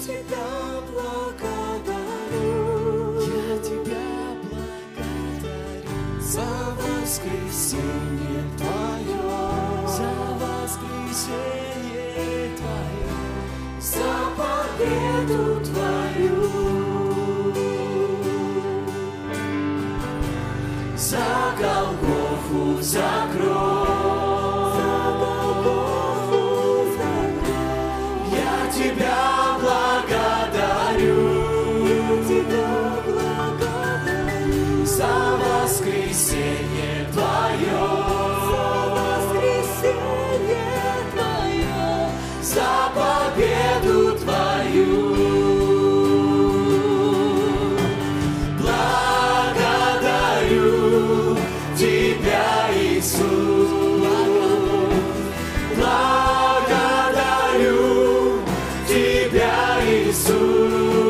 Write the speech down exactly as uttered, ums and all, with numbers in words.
Тебя благодарю, Я Тебя благодарю за воскресенье Твое, за воскресенье Твое, за победу Твою, за Голгофу, за кровь, за Голгофу, за кровь. Я Тебя благодарю, Я Тебя благодарю за воскресенье Твое, за воскресенье Твое, за победу Твою. Благодарю Тебя, Иисус, благодарю Тебя, Иисус.